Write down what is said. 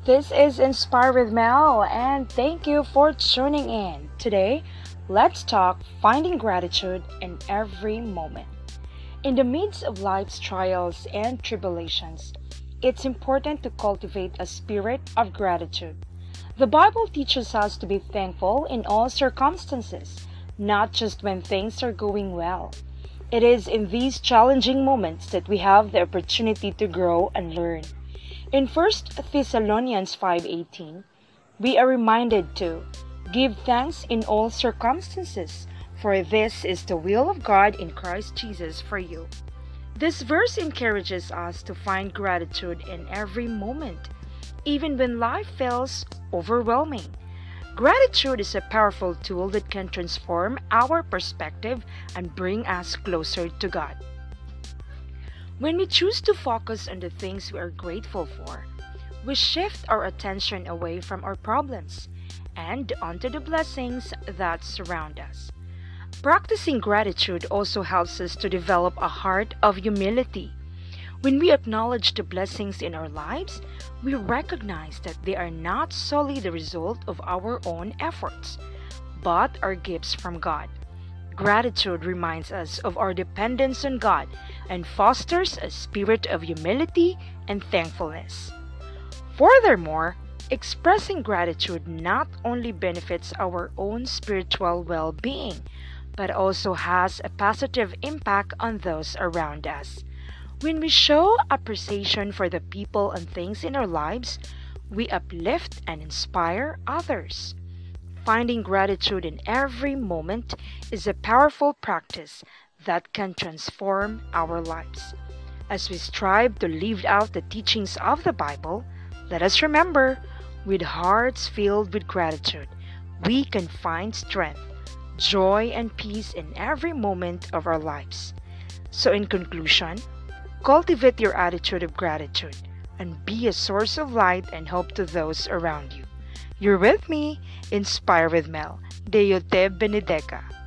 This is Inspire with Mel, and thank you for tuning in. Today, let's talk finding gratitude in every moment. In the midst of life's trials and tribulations, it's important to cultivate a spirit of gratitude. The Bible teaches us to be thankful in all circumstances, not just when things are going well. It is in these challenging moments that we have the opportunity to grow and learn. In First Thessalonians 5:18, we are reminded to give thanks in all circumstances, for this is the will of God in Christ Jesus for you. This verse encourages us to find gratitude in every moment, even when life feels overwhelming. Gratitude is a powerful tool that can transform our perspective and bring us closer to God. When we choose to focus on the things we are grateful for, we shift our attention away from our problems and onto the blessings that surround us. Practicing gratitude also helps us to develop a heart of humility. When we acknowledge the blessings in our lives, we recognize that they are not solely the result of our own efforts, but are gifts from God. Gratitude reminds us of our dependence on God and fosters a spirit of humility and thankfulness. Furthermore, expressing gratitude not only benefits our own spiritual well being, but also has a positive impact on those around us. When we show appreciation for the people and things in our lives, we uplift and inspire others. Finding gratitude in every moment is a powerful practice that can transform our lives. As we strive to live out the teachings of the Bible, let us remember, with hearts filled with gratitude, we can find strength, joy, and peace in every moment of our lives. So, in conclusion, cultivate your attitude of gratitude and be a source of light and hope to those around you. You're with me, Inspire with Mel. Deo te benedica.